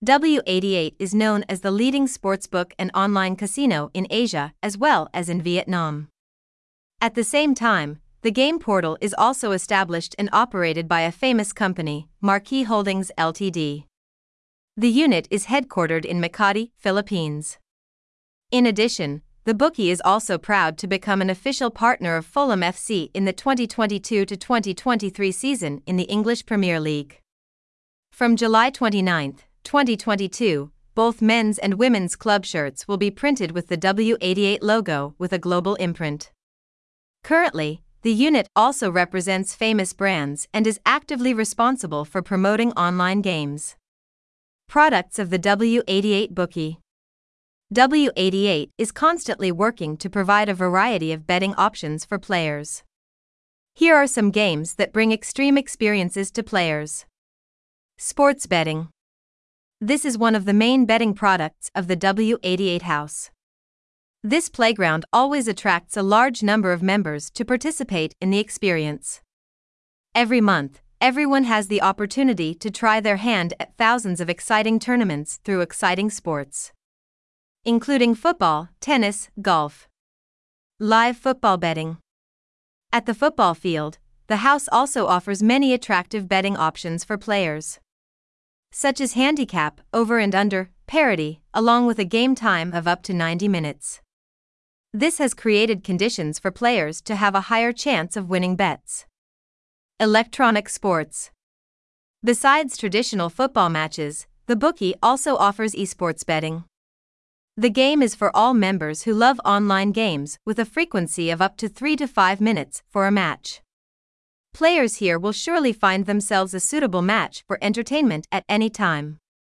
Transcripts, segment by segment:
W88 is known as the leading sportsbook and online casino in Asia as well as in Vietnam. At the same time, the game portal is also established and operated by a famous company, Marquee Holdings Ltd. The unit is headquartered in Makati, Philippines. In addition, the bookie is also proud to become an official partner of Fulham FC in the 2022-2023 season in the English Premier League. From July 29, 2022, both men's and women's club shirts will be printed with the W88 logo with a global imprint. Currently, the unit also represents famous brands and is actively responsible for promoting online games. Products of the W88 bookie. W88 is constantly working to provide a variety of betting options for players. Here are some games that bring extreme experiences to players. Sports betting. This is one of the main betting products of the W88 house. This playground always attracts a large number of members to participate in the experience. Every month, everyone has the opportunity to try their hand at thousands of exciting tournaments through exciting sports, including football, tennis, golf. Live football betting. At the football field, the house also offers many attractive betting options for players, such as handicap, over and under, parity, along with a game time of up to 90 minutes. This has created conditions for players to have a higher chance of winning bets. Electronic sports. Besides traditional football matches, the bookie also offers esports betting. The game is for all members who love online games with a frequency of up to 3 to 5 minutes for a match. Players here will surely find themselves a suitable match for entertainment at any time.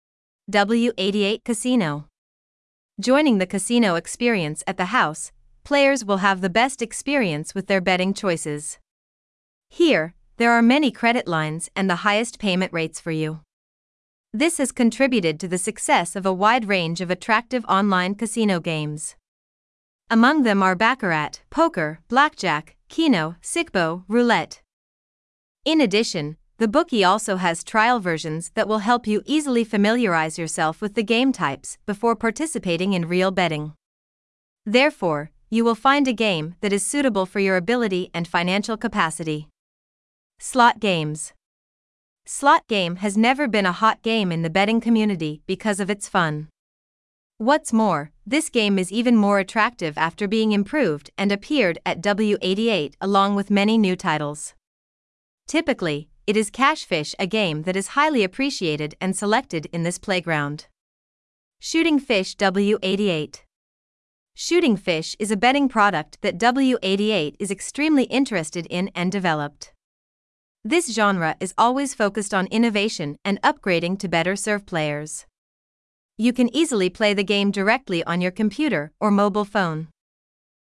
W88 Casino. Joining the casino experience at the house, players will have the best experience with their betting choices. Here, there are many credit lines and the highest payment rates for you. This has contributed to the success of a wide range of attractive online casino games. Among them are baccarat, poker, blackjack, keno, sikbo, roulette. In addition, the bookie also has trial versions that will help you easily familiarize yourself with the game types before participating in real betting. Therefore, you will find a game that is suitable for your ability and financial capacity. Slot games. Slot game has never been a hot game in the betting community because of its fun. What's more, this game is even more attractive after being improved and appeared at W88 along with many new titles. Typically, it is Cashfish, a game that is highly appreciated and selected in this playground. Shooting Fish W88. Shooting Fish is a betting product that W88 is extremely interested in and developed. This genre is always focused on innovation and upgrading to better serve players. You can easily play the game directly on your computer or mobile phone.